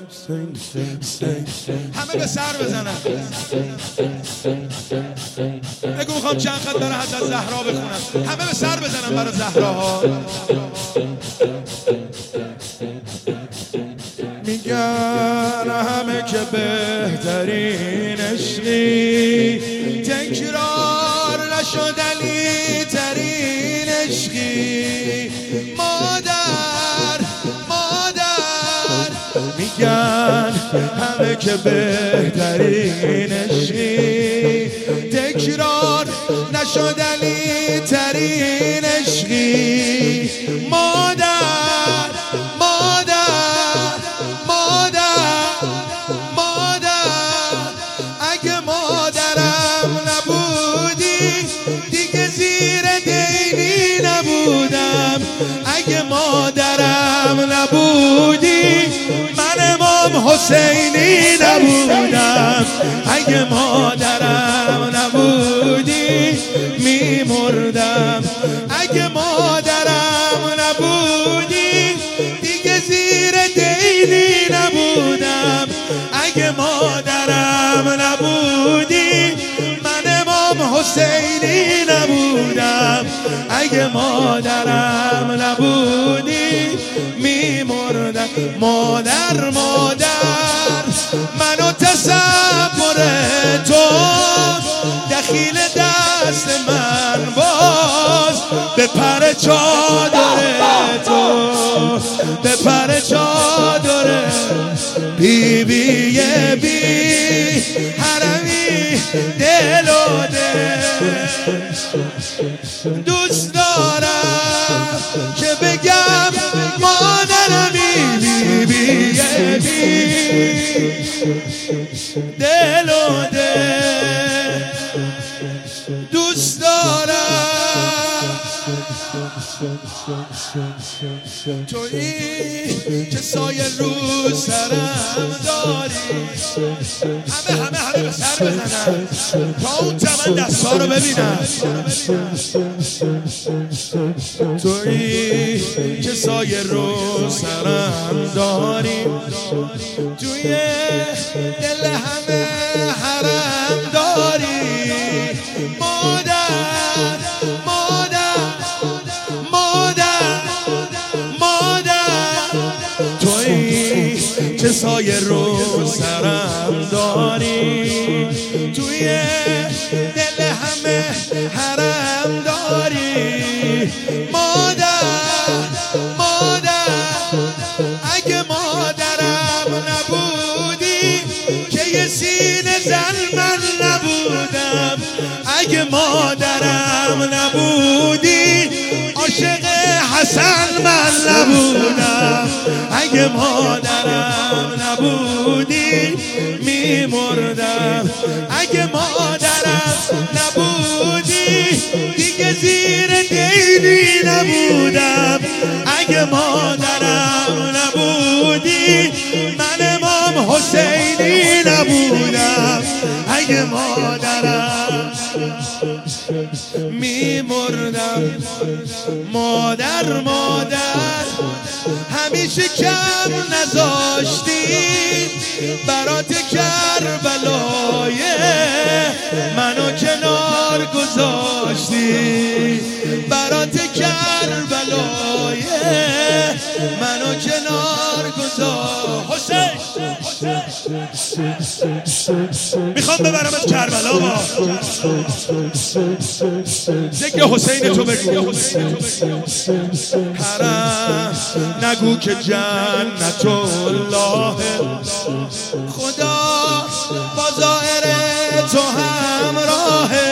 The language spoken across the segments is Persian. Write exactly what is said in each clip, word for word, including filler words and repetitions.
همه به سر بزنن. بگو میخوام چند خط برای حضرت زهرا بخونم. همه به سر بزنن برای زهراها. میگن همه که بهترین عشقی، تکرار نشدنی ترین عشقی. مادر مادر میگن همه که بهترین عشقی، تکرار نشدنی ترین عشقی. مادر اگه مادرم نبودی من امام حسینی نبودم. اگه مادرم نبودی میمردم. اگه مادرم نبودی دیگه زیر دینی نبودم. اگه مادرم نبودی من امام حسینی نبودم. اگه مادرم نبودی میمردم. مادر مادر منو تصور تو دخیل دست من باز به پر چادر تو، به پر چادر بی بی بی حرمی دل و دل. دوست دارم که بگم مادرمی بی بی بی دل و دل. دوست دارم تویی که سایه رو سرم داری. همه همه همه به سر بزنن تا اون چمن دستا رو ببینن. تویی که سایه رو سرم داری، توی دل همه حرم داری. مادر مادر مادر مادر تویی که سایه رو سرم داری، توی دل همه حرم داری. مادر مادر اگه مادرم نبودی که یه سینه زن من نبودم. اگه مادرم نبودی عاشق حسن من نبودم. اگه مادرم نبودی میمردم. اگه مادرم نبودی دیگه زیر دینی نبودم. اگه مادرم نبودی من امام حسینی نبودم. اگه مادرم میمردم. مادر مادر همیشه کم نذاشتی برات کربلای منو کنار گذاشتی. برات کربلای منو کنار گذاشتی. حسین میخوام ببرم از کربلا با ذکر حسین تو بگو. حرم نگو که جنت الله خدا با ظاهر تو همراهه.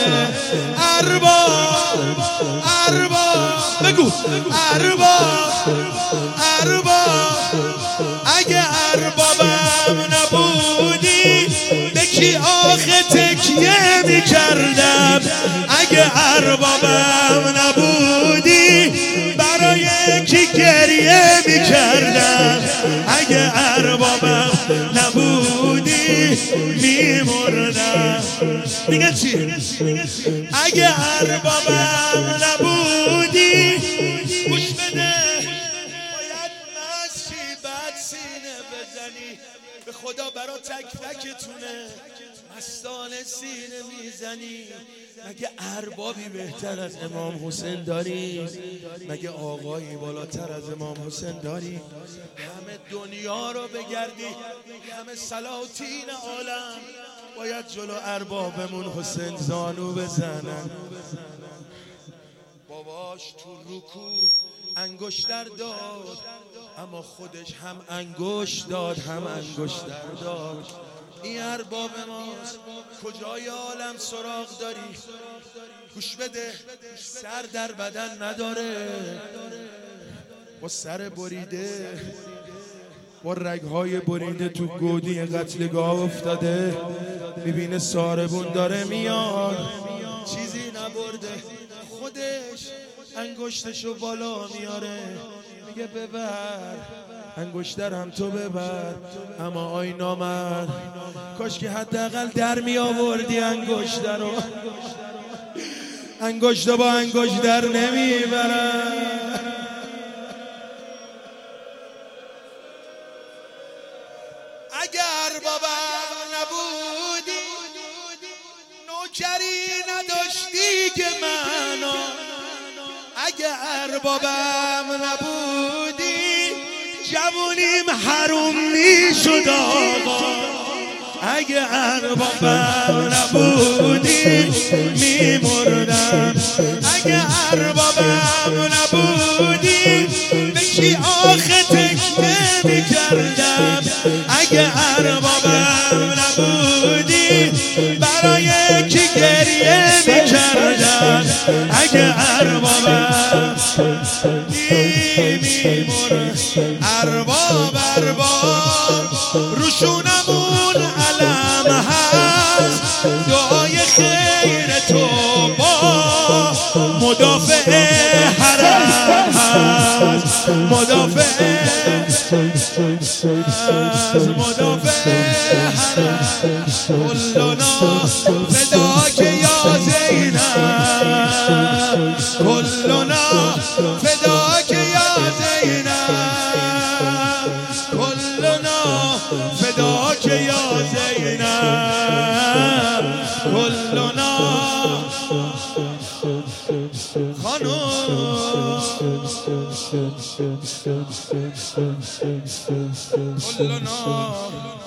ارباب ارباب بگو ارباب ارباب اگه اربابم نبودی به کی آخه تکیه میکردم. اگه اربابم نبودی برای کی گریه میکردم. اگه اربابم نبودی میمردم. دیگه چی؟ اگه اربابم نبودی گوش بده باید مسیح بد سینه بزن. به خدا برا تک تکتونه مستانه سینه میزنی. مگه اربابی بهتر از امام حسین داری؟ مگه آقایی بالاتر از امام حسین داری؟ همه دنیا رو بگردی، همه سلاطین عالم باید جلو اربابمون حسین زانو بزنن. باباش تو رکوع انگشتر داد، اما خودش هم انگشت داد هم انگشتر داد. این ارباب ماست، کجای عالم سراغ داری؟ گوش بده، سر در بدن نداره، با سر بریده، با رگهای بریده تو گودی قتلگاه افتاده. میبینه ساربون داره میاد، چیزی نبرده، خودش انگشتشو بالا میاره، میگه ببر انگشتر هم تو ببر. اما آی نامرد، کاش که حداقل در می آوردی انگشتر رو. انگشت با انگشت در نمیبرن. اگر بابام نبودی نوکری نداشتی که منو، اگر بابام نبودی جوونیم حروم میشد آقا. اگر بابام نبودی میمردم، اگر بابام نبودی به کی آخه تکیه میکردم. اگر بابام نبودی برای کی گریه میکردم. اگر بابام میمرد. ارباب ارباب روشونمون علم هست، دعای خیر تو با مدافع حرم هست، مدافع از مدافع حرم. کلنا فداک یا زینب، کلنا فداک یا زینب، کلنا فداک یا زینب، کلنا خانم، کلنا